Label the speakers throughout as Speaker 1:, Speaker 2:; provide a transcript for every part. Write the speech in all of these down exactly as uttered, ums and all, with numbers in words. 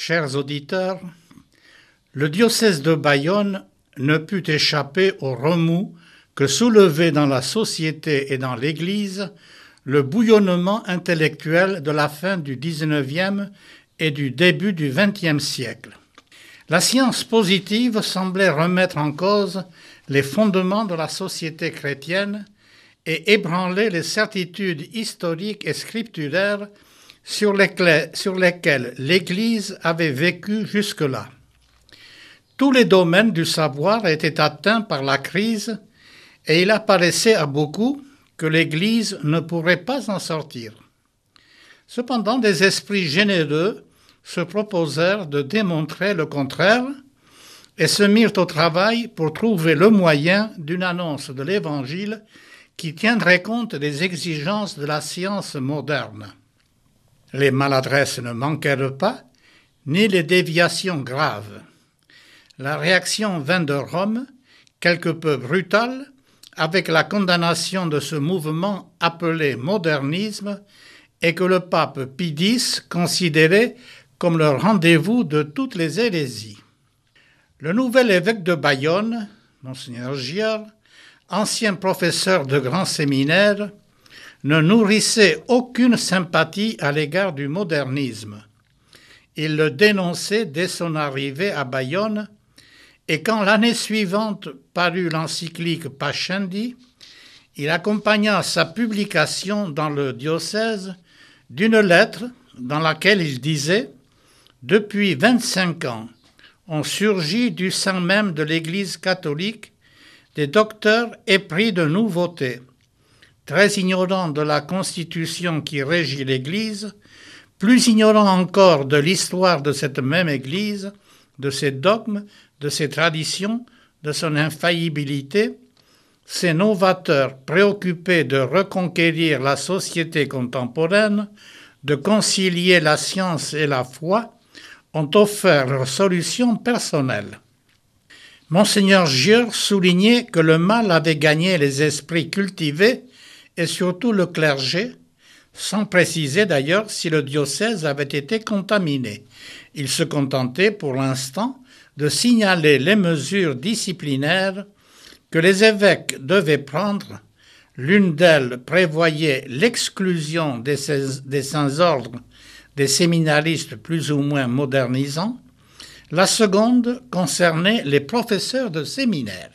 Speaker 1: Chers auditeurs, le diocèse de Bayonne ne put échapper au remous que soulevait dans la société et dans l'Église le bouillonnement intellectuel de la fin du dix-neuvième et du début du vingtième siècle. La science positive semblait remettre en cause les fondements de la société chrétienne et ébranler les certitudes historiques et scripturaires sur lesquelles, sur lesquelles l'Église avait vécu jusque-là. Tous les domaines du savoir étaient atteints par la crise et il apparaissait à beaucoup que l'Église ne pourrait pas en sortir. Cependant, des esprits généreux se proposèrent de démontrer le contraire et se mirent au travail pour trouver le moyen d'une annonce de l'Évangile qui tiendrait compte des exigences de la science moderne. Les maladresses ne manquèrent pas, ni les déviations graves. La réaction vint de Rome, quelque peu brutale, avec la condamnation de ce mouvement appelé modernisme et que le pape Pie X considérait comme le rendez-vous de toutes les hérésies. Le nouvel évêque de Bayonne, Monseigneur Giard, ancien professeur de grand séminaire, ne nourrissait aucune sympathie à l'égard du modernisme. Il le dénonçait dès son arrivée à Bayonne, et quand l'année suivante parut l'encyclique Pascendi, il accompagna sa publication dans le diocèse d'une lettre dans laquelle il disait « Depuis vingt-cinq ans, ont surgi du sein même de l'Église catholique des docteurs épris de nouveautés, très ignorants de la constitution qui régit l'Église, plus ignorants encore de l'histoire de cette même Église, de ses dogmes, de ses traditions, de son infaillibilité, ces novateurs préoccupés de reconquérir la société contemporaine, de concilier la science et la foi, ont offert leurs solutions personnelles. » Monseigneur Giard soulignait que le mal avait gagné les esprits cultivés et surtout le clergé, sans préciser d'ailleurs si le diocèse avait été contaminé. Il se contentait pour l'instant de signaler les mesures disciplinaires que les évêques devaient prendre. L'une d'elles prévoyait l'exclusion des, des saints ordres des séminaristes plus ou moins modernisants. La seconde concernait les professeurs de séminaire.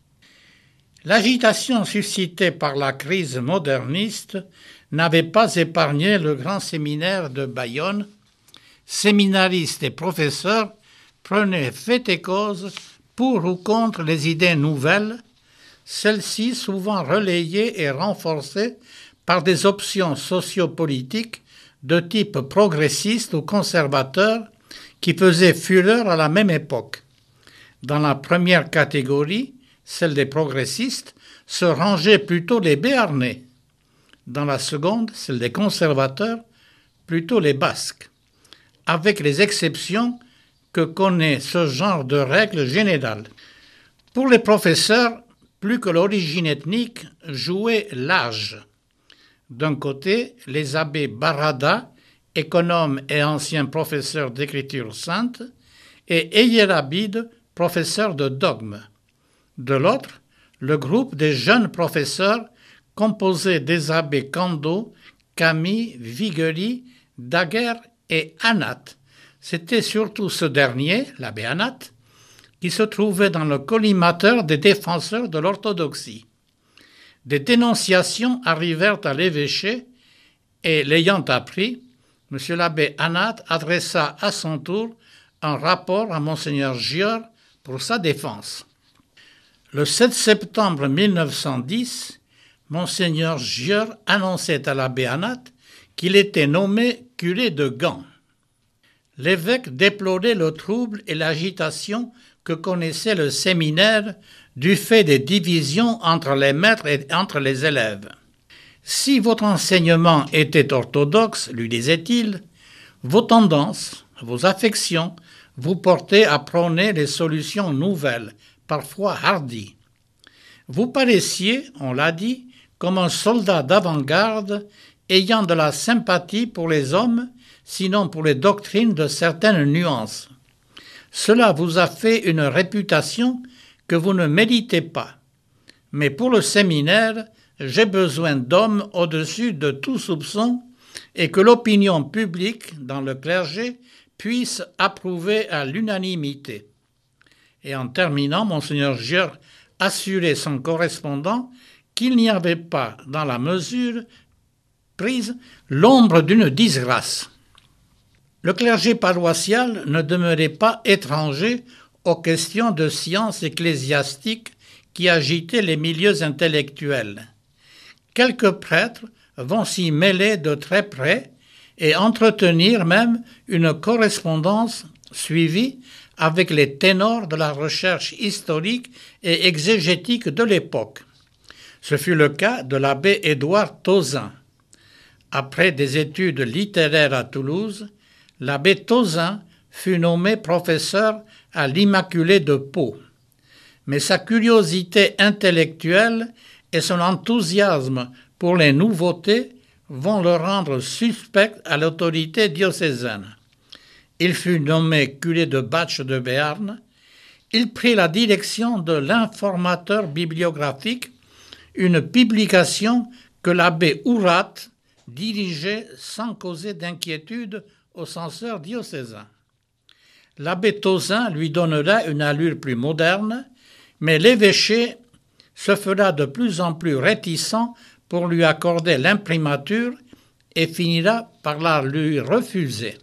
Speaker 1: L'agitation suscitée par la crise moderniste n'avait pas épargné le grand séminaire de Bayonne. Séminaristes et professeurs prenaient fait et cause pour ou contre les idées nouvelles, celles-ci souvent relayées et renforcées par des options sociopolitiques de type progressiste ou conservateur qui faisaient fureur à la même époque. Dans la première catégorie, celle des progressistes, se rangeaient plutôt les Béarnais. Dans la seconde, celle des conservateurs, plutôt les Basques, avec les exceptions que connaît ce genre de règle générale. Pour les professeurs, plus que l'origine ethnique, jouait l'âge. D'un côté, les abbés Barada, économe et ancien professeur d'écriture sainte, et Eyerabide, professeur de dogme. De l'autre, le groupe des jeunes professeurs composé des abbés Cando, Camille, Viguerie, Daguerre et Anat. C'était surtout ce dernier, l'abbé Anat, qui se trouvait dans le collimateur des défenseurs de l'orthodoxie. Des dénonciations arrivèrent à l'évêché et, l'ayant appris, M. l'abbé Anat adressa à son tour un rapport à Monseigneur Giard pour sa défense. Le sept septembre mille neuf cent dix, Monseigneur Giard annonçait à l'abbé Anat qu'il était nommé curé de Gand. L'évêque déplorait le trouble et l'agitation que connaissait le séminaire du fait des divisions entre les maîtres et entre les élèves. « Si votre enseignement était orthodoxe, lui disait-il, vos tendances, vos affections vous portaient à prôner les solutions nouvelles, parfois hardies. Vous paraissiez, on l'a dit, comme un soldat d'avant-garde ayant de la sympathie pour les hommes sinon pour les doctrines de certaines nuances. Cela vous a fait une réputation que vous ne méritez pas. Mais pour le séminaire, j'ai besoin d'hommes au-dessus de tout soupçon et que l'opinion publique dans le clergé puisse approuver à l'unanimité. » Et en terminant, Monseigneur Gieurs assurait son correspondant qu'il n'y avait pas, dans la mesure prise, l'ombre d'une disgrâce. Le clergé paroissial ne demeurait pas étranger aux questions de science ecclésiastique qui agitaient les milieux intellectuels. Quelques prêtres vont s'y mêler de très près et entretenir même une correspondance suivie avec les ténors de la recherche historique et exégétique de l'époque. Ce fut le cas de l'abbé Édouard Tauzin. Après des études littéraires à Toulouse, l'abbé Tauzin fut nommé professeur à l'Immaculée de Pau. Mais sa curiosité intellectuelle et son enthousiasme pour les nouveautés vont le rendre suspect à l'autorité diocésaine. Il fut nommé curé de Batch de Béarn. Il prit la direction de l'Informateur bibliographique, une publication que l'abbé Ourat dirigeait sans causer d'inquiétude au censeur diocésain. L'abbé Tauzin lui donnera une allure plus moderne, mais l'évêché se fera de plus en plus réticent pour lui accorder l'imprimature et finira par la lui refuser.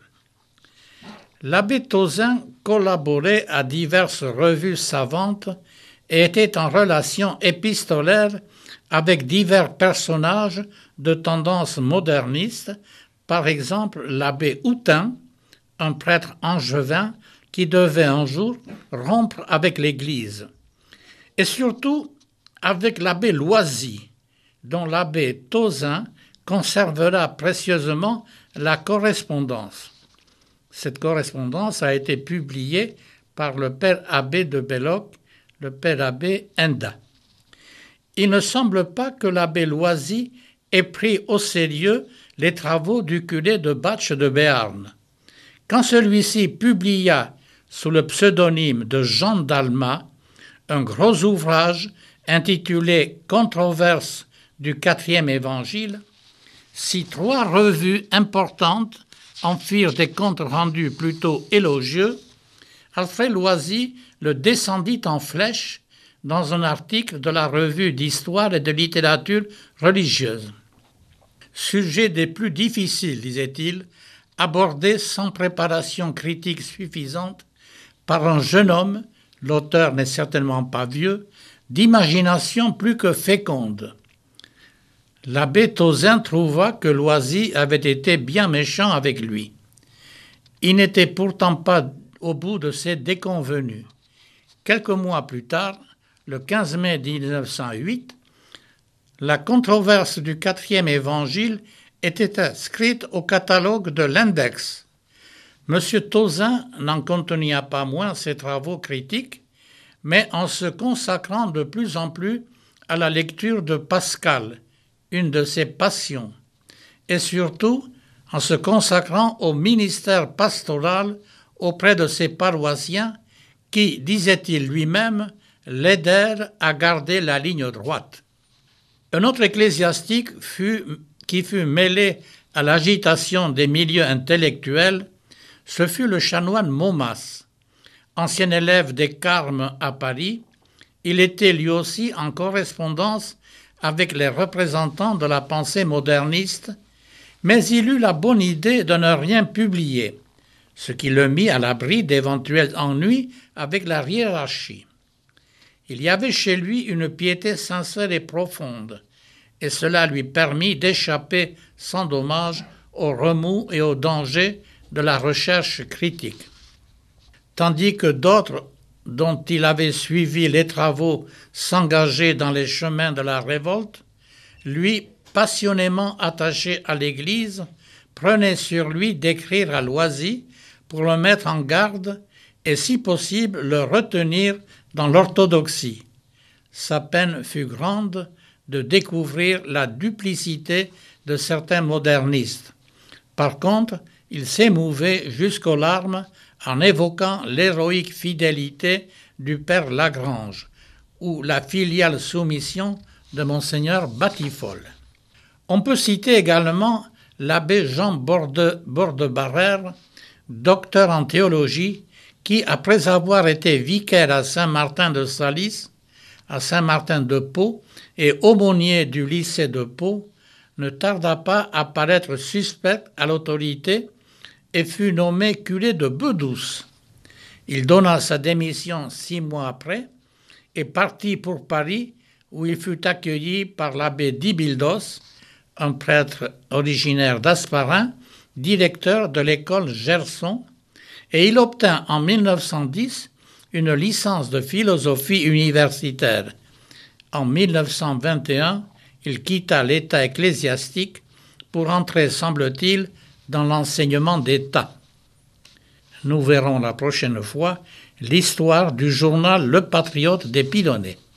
Speaker 1: L'abbé Tauzin collaborait à diverses revues savantes et était en relation épistolaire avec divers personnages de tendance moderniste, par exemple l'abbé Houtin, un prêtre angevin qui devait un jour rompre avec l'Église, et surtout avec l'abbé Loisy, dont l'abbé Tauzin conservera précieusement la correspondance. Cette correspondance a été publiée par le père abbé de Belloc, le père abbé Enda. Il ne semble pas que l'abbé Loisy ait pris au sérieux les travaux du curé de Batch de Béarn. Quand celui-ci publia sous le pseudonyme de Jean d'Alma un gros ouvrage intitulé « Controverse du quatrième évangile », si trois revues importantes en firent des comptes rendus plutôt élogieux, Alfred Loisy le descendit en flèche dans un article de la revue d'histoire et de littérature religieuse. Sujet des plus difficiles, disait-il, abordé sans préparation critique suffisante par un jeune homme, l'auteur n'est certainement pas vieux, d'imagination plus que féconde. L'abbé Tauzin trouva que Loisy avait été bien méchant avec lui. Il n'était pourtant pas au bout de ses déconvenues. Quelques mois plus tard, le quinze mai mille neuf cent huit, la controverse du quatrième évangile était inscrite au catalogue de l'Index. M. Tauzin n'en contenait pas moins ses travaux critiques, mais en se consacrant de plus en plus à la lecture de Pascal, une de ses passions, et surtout en se consacrant au ministère pastoral auprès de ses paroissiens qui, disait-il lui-même, l'aidèrent à garder la ligne droite. Un autre ecclésiastique fut, qui fut mêlé à l'agitation des milieux intellectuels, ce fut le chanoine Momas. Ancien élève des Carmes à Paris, il était lui aussi en correspondance avec les représentants de la pensée moderniste, mais il eut la bonne idée de ne rien publier, ce qui le mit à l'abri d'éventuels ennuis avec la hiérarchie. Il y avait chez lui une piété sincère et profonde, et cela lui permit d'échapper sans dommage aux remous et aux dangers de la recherche critique. Tandis que d'autres, dont il avait suivi les travaux, s'engageaient dans les chemins de la révolte, lui, passionnément attaché à l'Église, prenait sur lui d'écrire à Loisy pour le mettre en garde et, si possible, le retenir dans l'orthodoxie. Sa peine fut grande de découvrir la duplicité de certains modernistes. Par contre, il s'émouvait jusqu'aux larmes en évoquant l'héroïque fidélité du père Lagrange ou la filiale soumission de monseigneur Batiffol. On peut citer également l'abbé Jean Borde, Bordebarrère, docteur en théologie, qui, après avoir été vicaire à Saint-Martin de Salis, à Saint-Martin de Pau et aumônier du lycée de Pau, ne tarda pas à paraître suspect à l'autorité et fut nommé curé de Bedouce. Il donna sa démission six mois après et partit pour Paris, où il fut accueilli par l'abbé Dibildos, un prêtre originaire d'Asparin, directeur de l'école Gerson, et il obtint en mille neuf cent dix une licence de philosophie universitaire. En mille neuf cent vingt et un, il quitta l'état ecclésiastique pour entrer, semble-t-il, dans l'enseignement d'État. Nous verrons la prochaine fois l'histoire du journal Le Patriote des Pilonnais.